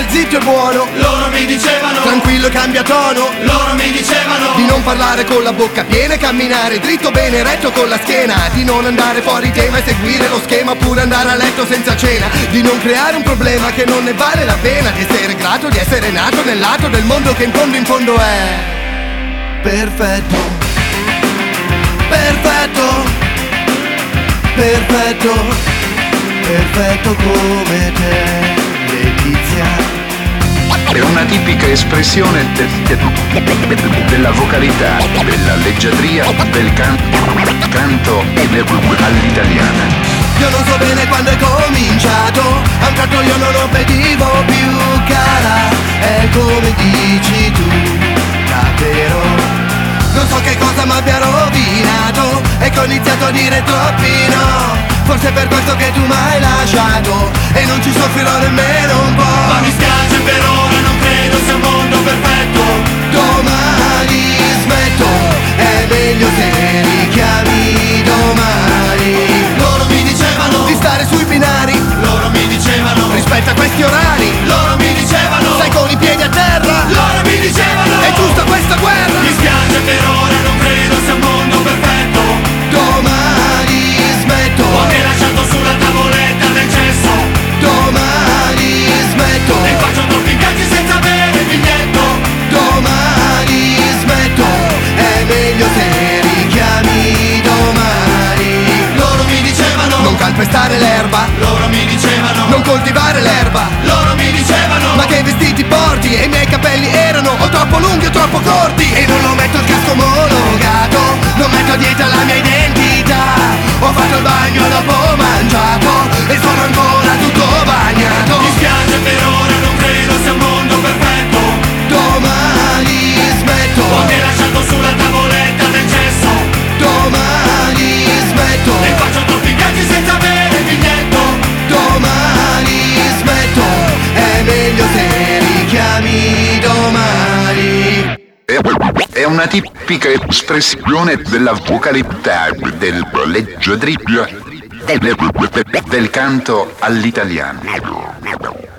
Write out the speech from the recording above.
stare zitto è buono, loro mi dicevano. tranquillo e cambia tono, Loro mi dicevano. di non parlare con la bocca piena e camminare dritto bene retto con la schiena, di non andare fuori tema e seguire lo schema oppure andare a letto senza cena, di non creare un problema che non ne vale la pena, di essere grato di essere nato nel lato del mondo che in fondo è perfetto, perfetto, perfetto, perfetto come te, Letizia. È una tipica espressione della vocalità, della leggiadria, del canto all'italiana. Io non so bene quando è cominciato, a un tratto io non obbedivo più, cara, è come dici tu, davvero. Non so che cosa mi abbia rovinato e che ho iniziato a dire troppi no. Forse è per questo che tu mi hai lasciato e non ci soffrirò nemmeno un po'. Ma mi spiace per ora, non credo sia un mondo perfetto. Domani smetto, è meglio se richiami domani. Loro mi dicevano Di stare sui binari, loro mi dicevano rispetta questi orari, loro mi dicevano stai con i piedi a terra, loro mi dicevano è giusta questa guerra. mi spiace per ora, non credo sia un mondo perfetto. Domani smetto, Ho anche lasciato sulla tavoletta del cesso domani smetto, e faccio troppi viaggi senza avere il biglietto. domani smetto, è meglio se richiami domani. Loro mi dicevano Non calpestare l'erba, loro mi dicevano non coltivare l'erba, loro mi dicevano ma che vestiti porti e i miei capelli erano o troppo lunghi o troppo corti. E non lo metto il casco omologato, non metto dietro la mia identità. Ho fatto il bagno dopo mangiato e sono ancora tutto bagnato. mi spiace per ora, non credo sia un mondo perfetto. Domani smetto, Ho anche lasciato sulla tavoletta del cesso domani smetto, e faccio troppi viaggi senza avere il biglietto. domani smetto, è meglio se richiami domani. È una tipica espressione della vocalità, del leggiadria, del canto all'italiana.